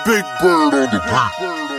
Big Bird on the beat.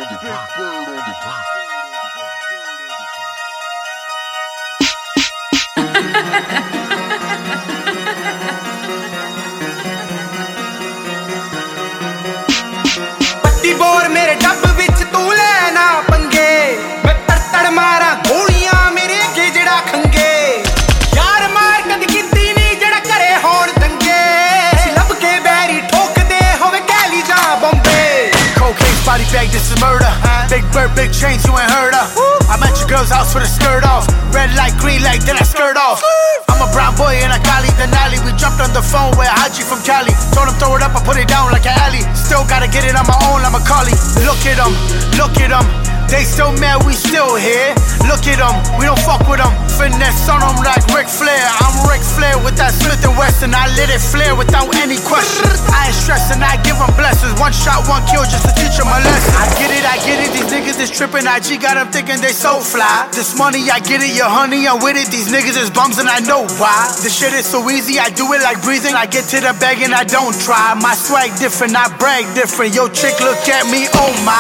पट्टी बोर मेरे डब विच तू लेना पंगे मैं तड़ मारा गोलियां मेरे अगे जड़ा खंगे यार मार कद कीती नहीं जड़ा करे होण दंगे लब के बैरी ठोक दे होवे कैली जा Bombay Cocaine body bag, this is murder. Big bird, big chains, you ain't heard of. I'm at your girl's house with a skirt off. Red light, green light, then I skirt off. I'm a brown boy in a Cali Denali. We jumped on the phone with Haji from Cali. Told him throw it up, I put it down like an alley. Still gotta get it on my own, I'm a collie. Look at them, look at them. They so mad, we still here. Look at them, we don't fuck with them. Finesse on them like Ric Flair. I'm Ric Flair with that Smith & Wesson. I let it flare without any question. I ain't stressing, I give them blessings. One shot, one kill just to teach them a lesson. I get it, these niggas is tripping. IG got them thinking they so fly. This money, I get it, your honey, I'm with it. These niggas is bums and I know why. This shit is so easy, I do it like breathing. I get to the bag and I don't try. My swag different, I brag different. Yo chick look at me, oh my.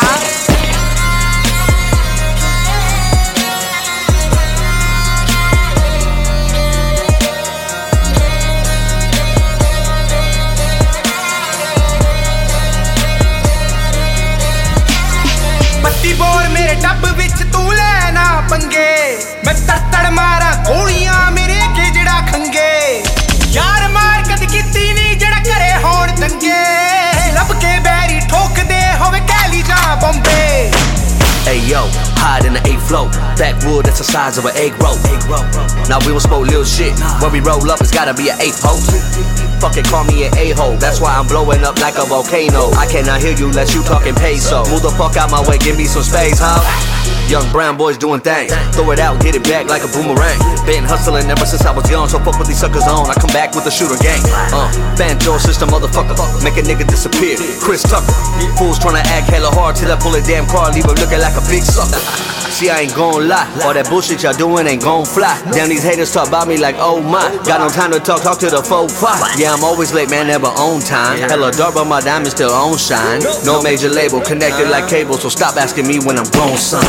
पट्टी बोर मेरे डब विच तू लेना पंगे मैं तड़ मारा गोलियां मेरे अगे जड़ा खंगे यार मार कद कीती नहीं जड़ा करे होण दंगे लब के बैरी ठोक दे होवे कैली जा Bombay Hey yo, hide in the A flow. Backwood that's the size of an egg roll. Now we don't smoke little shit. When we roll up, it's gotta be an 8-post. Fucking call me an a-hole. That's why I'm blowing up like a volcano. I cannot hear you unless you talking peso. Move the fuck out my way, give me some space, huh? Young brown boys doing things. Throw it out, get it back like a boomerang. Been hustling ever since I was young, so fuck with these suckers on. I come back with a shooter gang. Banjo system, motherfucker. Make a nigga disappear. Chris Tucker. Fools tryna act hella hard till I pull a damn car, leave her looking like a big sucker. See, I ain't gon' lie. All that bullshit y'all doing ain't gon' fly. Damn, these haters talk about me like, oh my. Got no time to talk to the 4-5. Yeah, I'm always late, man, never on time. Hella dark, but my diamond still on shine. No major label, connected like cable, so stop asking me when I'm grown, son.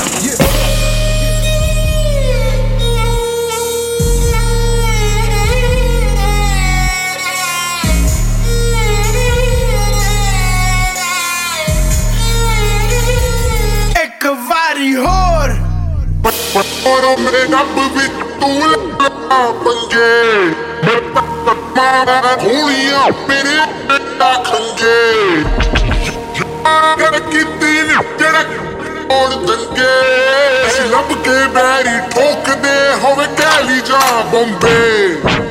Ek वारी होर और मेरे डब विच तू लेना पंगे मैं तड़ मारा गोलियां मेरे अगे खंगे यार कीती नी जड़ा होण दंगे लब के बैरी ठोक दे होवे कैली जा बॉम्बे